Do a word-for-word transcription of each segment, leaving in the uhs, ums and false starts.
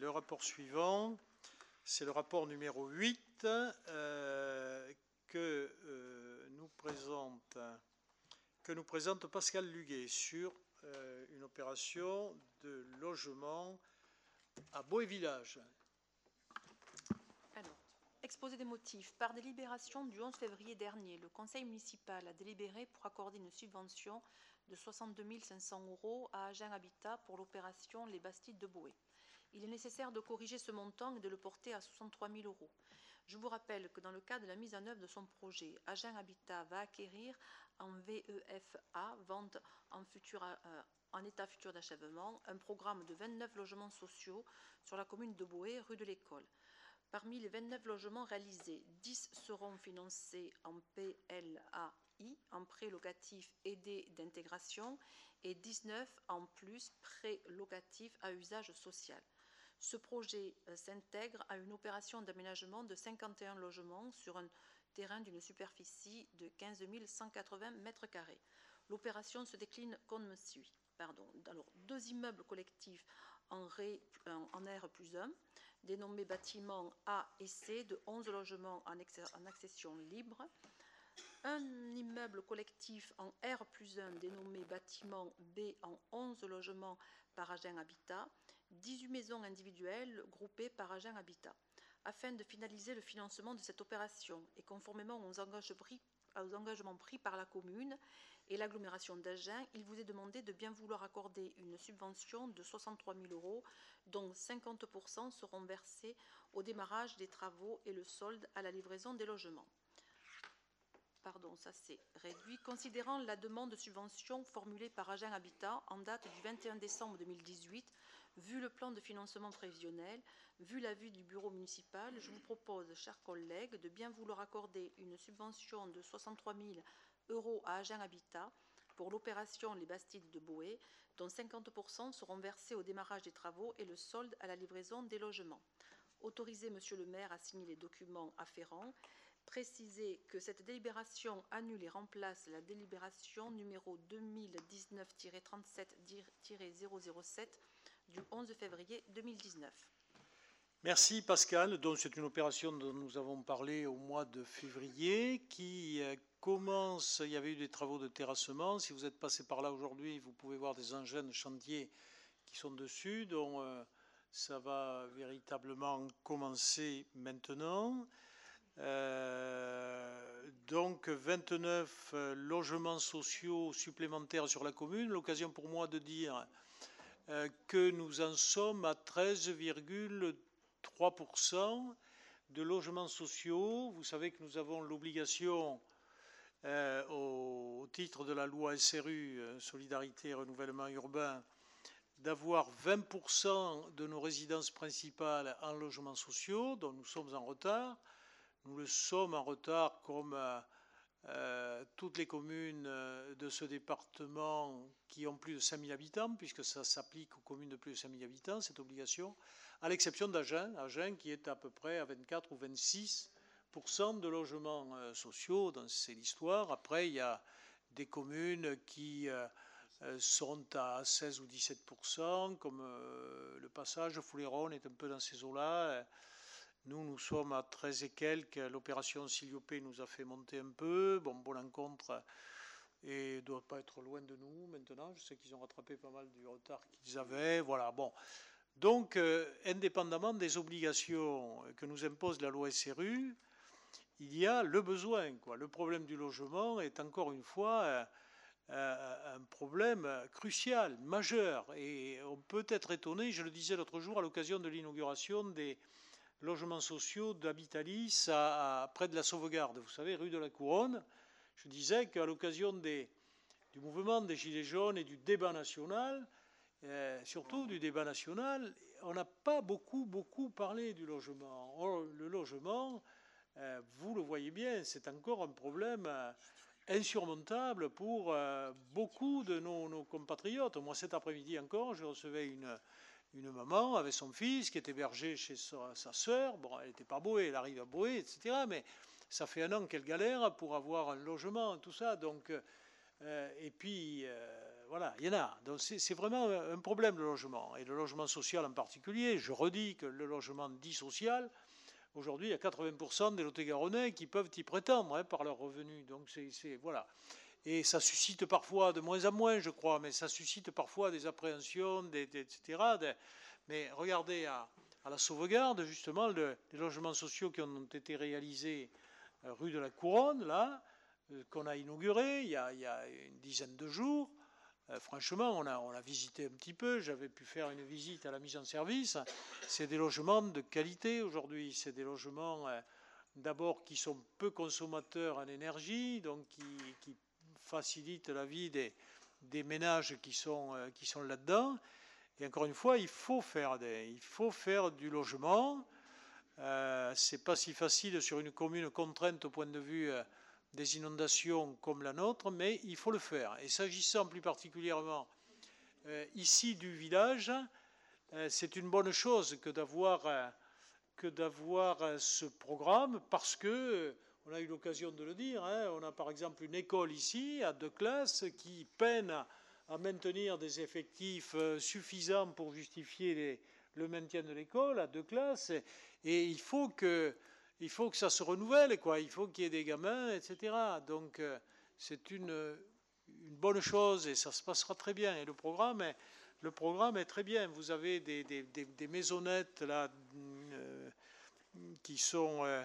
le rapport suivant, c'est le rapport numéro huit euh, que, euh, nous présente, que nous présente Pascal Luguet sur euh, une opération de logement à Boé-Village. Alors, exposé des motifs. Par délibération du onze février dernier, le conseil municipal a délibéré pour accorder une subvention de soixante-deux mille cinq cents euros à Agen Habitat pour l'opération Les Bastides de Boé. Il est nécessaire de corriger ce montant et de le porter à soixante-trois mille euros. Je vous rappelle que dans le cadre de la mise en œuvre de son projet, Agen Habitat va acquérir en V E F A, vente en, futur, euh, en état futur d'achèvement, un programme de vingt-neuf logements sociaux sur la commune de Boé, rue de l'École. Parmi les vingt-neuf logements réalisés, dix seront financés en P L A I, en prêt locatif aidé d'intégration, et dix-neuf en plus prêt locatif à usage social. Ce projet s'intègre à une opération d'aménagement de cinquante et un logements sur un terrain d'une superficie de quinze mille cent quatre-vingts mètres carrés. L'opération se décline comme suit. Pardon, alors, deux immeubles collectifs en, ré, en R plus un, dénommés bâtiments A et C, de onze logements en, en accession libre. Un immeuble collectif en R plus un, dénommé bâtiment B, en onze logements par Agen Habitat. dix-huit maisons individuelles groupées par Agen Habitat. Afin de finaliser le financement de cette opération et conformément aux engagements pris aux engagements pris par la commune et l'agglomération d'Agen, il vous est demandé de bien vouloir accorder une subvention de soixante-trois mille euros, dont cinquante pour cent seront versés au démarrage des travaux et le solde à la livraison des logements. Pardon, ça c'est réduit. Considérant la demande de subvention formulée par Agen Habitat en date du vingt et un décembre deux mille dix-huit, vu le plan de financement prévisionnel, vu l'avis du bureau municipal, je vous propose, chers collègues, de bien vouloir accorder une subvention de soixante-trois mille euros à Agen Habitat pour l'opération Les Bastides de Boé, dont cinquante pour cent seront versés au démarrage des travaux et le solde à la livraison des logements. Autoriser Monsieur le maire à signer les documents afférents. Préciser que cette délibération annule et remplace la délibération numéro deux mille dix-neuf tiret trente-sept tiret zéro zéro sept du onze février deux mille dix-neuf. Merci Pascal. Donc c'est une opération dont nous avons parlé au mois de février qui commence, il y avait eu des travaux de terrassement. Si vous êtes passé par là aujourd'hui, vous pouvez voir des engins de chantier qui sont dessus. Donc euh, ça va véritablement commencer maintenant. Euh, donc vingt-neuf logements sociaux supplémentaires sur la commune. L'occasion pour moi de dire euh, que nous en sommes à treize virgule trois pour cent de logements sociaux. Vous savez que nous avons l'obligation, euh, au, au titre de la loi S R U, euh, Solidarité et Renouvellement Urbain, d'avoir vingt pour cent de nos résidences principales en logements sociaux, dont nous sommes en retard. Nous le sommes en retard comme euh, euh, toutes les communes de ce département qui ont plus de cinq mille habitants, puisque ça s'applique aux communes de plus de cinq mille habitants, cette obligation, à l'exception d'Agen, Agen qui est à peu près à vingt-quatre ou vingt-six pour cent de logements euh, sociaux, donc c'est l'histoire. Après, il y a des communes qui euh, sont à seize ou dix-sept pour cent, comme euh, le passage Fouléron est un peu dans ces eaux-là. Nous, nous sommes à treize et quelques. L'opération Siliopé nous a fait monter un peu. Bon, Bon-Encontre ne doit pas être loin de nous maintenant. Je sais qu'ils ont rattrapé pas mal du retard qu'ils avaient. Voilà, bon. Donc, euh, indépendamment des obligations que nous impose la loi S R U, il y a le besoin, quoi. Le problème du logement est encore une fois euh, un problème crucial, majeur. Et on peut être étonné, je le disais l'autre jour à l'occasion de l'inauguration des logements sociaux d'Habitalis à, à, près de la Sauvegarde, vous savez, rue de la Couronne. Je disais qu'à l'occasion des, du mouvement des Gilets jaunes et du débat national, euh, surtout du débat national, on n'a pas beaucoup, beaucoup parlé du logement. Or, le logement, euh, vous le voyez bien, c'est encore un problème euh, insurmontable pour euh, beaucoup de nos, nos compatriotes. Moi, cet après-midi encore, je recevais une... une maman avec son fils qui est hébergé chez sa, sa sœur. Bon, elle n'était pas Boé, elle arrive à Boé, et cetera. Mais ça fait un an qu'elle galère pour avoir un logement, tout ça. Donc, euh, et puis, euh, voilà, il y en a. Donc c'est vraiment un problème, le logement, et le logement social en particulier. Je redis que le logement dit social, aujourd'hui, il y a quatre-vingts pour cent des Lot-et-Garonnais qui peuvent y prétendre hein, par leurs revenus. Donc c'est voilà. Et ça suscite parfois, de moins en moins, je crois, mais ça suscite parfois des appréhensions, des, des, et cetera. Des, mais regardez à, à la sauvegarde, justement, le, les logements sociaux qui ont été réalisés euh, rue de la Couronne, là, euh, qu'on a inauguré il y a, il y a une dizaine de jours. Euh, franchement, on a, on a visité un petit peu. J'avais pu faire une visite à la mise en service. C'est des logements de qualité aujourd'hui. C'est des logements, euh, d'abord, qui sont peu consommateurs en énergie, donc qui, qui facilitent la vie des, des ménages qui sont, euh, qui sont là-dedans. Et encore une fois, il faut faire, des, il faut faire du logement. Euh, c'est pas si facile sur une commune contrainte au point de vue euh, des inondations comme la nôtre, mais il faut le faire. Et s'agissant plus particulièrement euh, ici du village, euh, c'est une bonne chose que d'avoir euh, que d'avoir euh, ce programme parce que euh, on a eu l'occasion de le dire. Hein, on a par exemple une école ici à deux classes qui peine à, à maintenir des effectifs euh, suffisants pour justifier les, le maintien de l'école à deux classes. Et, et il faut que il faut que ça se renouvelle, quoi. Il faut qu'il y ait des gamins, et cetera. Donc euh, c'est une, une bonne chose et ça se passera très bien. Et le programme est, le programme est très bien. Vous avez des, des, des, des maisonnettes là euh, qui sont euh,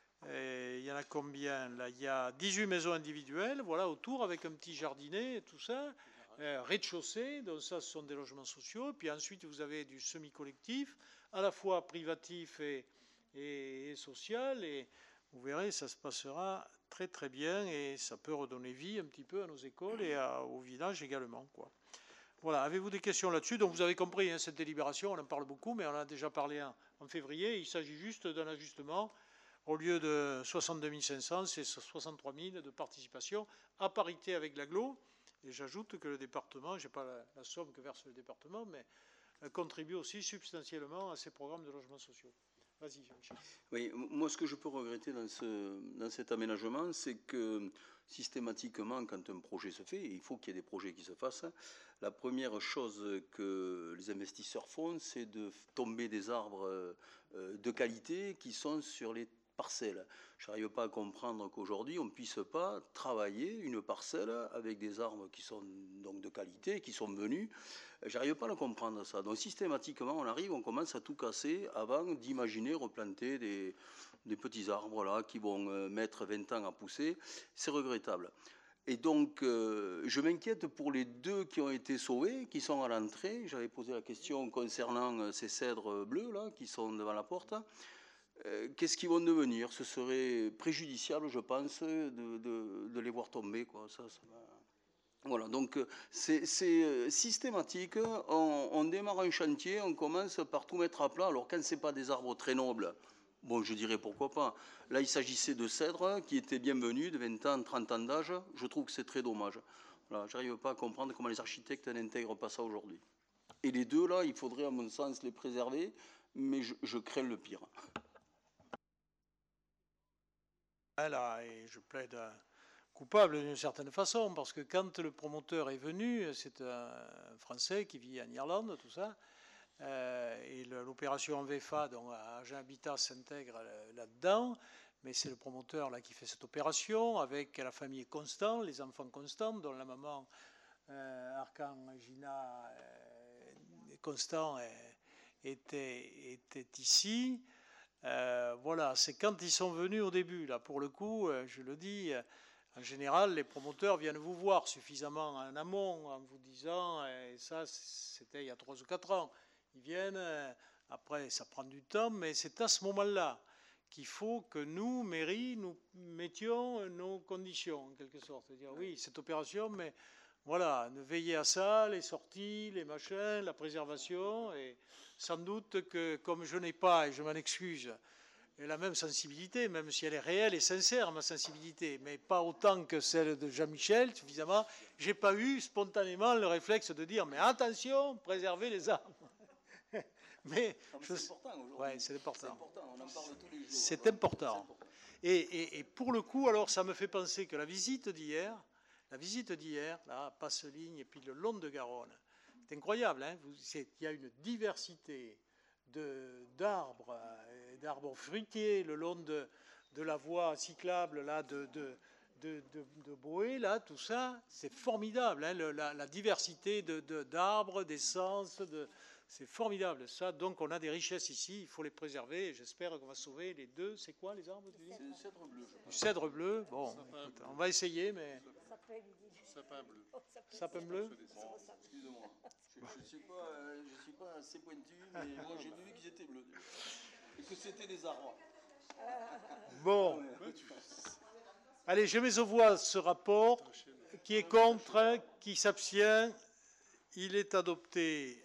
et il y en a combien là? Il y a dix-huit maisons individuelles, voilà, autour, avec un petit jardinet et tout ça. Euh, rez-de-chaussée, donc ça, ce sont des logements sociaux. Puis ensuite, vous avez du semi-collectif, à la fois privatif et, et, et social. Et vous verrez, ça se passera très très bien et ça peut redonner vie un petit peu à nos écoles et à, au village également, quoi. Voilà, avez-vous des questions là-dessus? Donc vous avez compris, hein, cette délibération, on en parle beaucoup, mais on en a déjà parlé en, en février. Il s'agit juste d'un ajustement. Au lieu de soixante-deux mille cinq cents, c'est soixante-trois mille de participation à parité avec l'agglo. Et j'ajoute que le département, je n'ai pas la, la somme que verse le département, mais euh, contribue aussi substantiellement à ces programmes de logements sociaux. Vas-y, Michel. Oui, moi, ce que je peux regretter dans, ce, dans cet aménagement, c'est que systématiquement, quand un projet se fait, et il faut qu'il y ait des projets qui se fassent, la première chose que les investisseurs font, c'est de tomber des arbres de qualité qui sont sur les parcelles. Je n'arrive pas à comprendre qu'aujourd'hui, on ne puisse pas travailler une parcelle avec des arbres qui sont donc de qualité, qui sont venus. J'arrive pas à le comprendre, ça. Donc systématiquement, on arrive, on commence à tout casser avant d'imaginer replanter des, des petits arbres là qui vont mettre vingt ans à pousser. C'est regrettable. Et donc, euh, je m'inquiète pour les deux qui ont été sauvés, qui sont à l'entrée. J'avais posé la question concernant ces cèdres bleus là, qui sont devant la porte. Euh, Qu'est-ce qu'ils vont devenir? Ce serait préjudiciable, je pense, de, de, de les voir tomber, quoi. Ça, ça va... Voilà, donc c'est systématique, on, on démarre un chantier, on commence par tout mettre à plat, alors quand ce n'est pas des arbres très nobles, bon je dirais pourquoi pas, là il s'agissait de cèdres qui étaient bienvenus, de vingt ans, trente ans d'âge, je trouve que c'est très dommage. Voilà, je n'arrive pas à comprendre comment les architectes n'intègrent pas ça aujourd'hui. Et les deux là, il faudrait à mon sens les préserver, mais je, je crains le pire. Là, et je plaide à... coupable d'une certaine façon, parce que quand le promoteur est venu, c'est un Français qui vit en Irlande, tout ça, euh, et l'opération V F A, donc Agent Habitat, s'intègre là-dedans, mais c'est le promoteur là qui fait cette opération, avec la famille Constant, les enfants Constant, dont la maman euh, Arcan Gina euh, Constant euh, était, était ici. Euh, voilà, c'est quand ils sont venus au début, là, pour le coup, euh, je le dis, euh, en général, les promoteurs viennent vous voir suffisamment en amont en vous disant, et ça c'était il y a trois ou quatre ans, ils viennent, après ça prend du temps, mais c'est à ce moment-là qu'il faut que nous, mairie, nous mettions nos conditions, en quelque sorte. C'est-à-dire, oui, cette opération, mais voilà, veiller à ça, les sorties, les machins, la préservation, et sans doute que comme je n'ai pas, et je m'en excuse, la même sensibilité, même si elle est réelle et sincère, ma sensibilité, mais pas autant que celle de Jean-Michel, suffisamment, j'ai pas eu spontanément le réflexe de dire, mais attention, préservez les arbres. Mais c'est important aujourd'hui. Ouais, c'est important. important. On en parle tous les jours. C'est important. important. Et, et, et pour le coup, alors, ça me fait penser que la visite d'hier, La visite d'hier, là, Passeligne et puis le long de Garonne, c'est incroyable. Hein, vous, c'est, il y a une diversité de, d'arbres, euh, d'arbres fruitiers le long de, de la voie cyclable là, de, de, de, de, de Boé, là, tout ça, c'est formidable. Hein, le, la, la diversité de, de, d'arbres, d'essences, de, c'est formidable. Ça, donc, on a des richesses ici, il faut les préserver. Et j'espère qu'on va sauver les deux. C'est quoi les arbres? C'est le cèdre bleu. Du cèdre bleu. Bon, écoute, on va essayer, mais. Sapin bleu. Sapin bleu. Bon, excusez-moi. Je ne suis, euh, suis pas assez pointu, mais moi j'ai vu qu'ils étaient bleus. Et que c'était des arbres. Bon. Allez, je mets aux voix ce rapport. Qui est contre? Qui s'abstient? Il est adopté.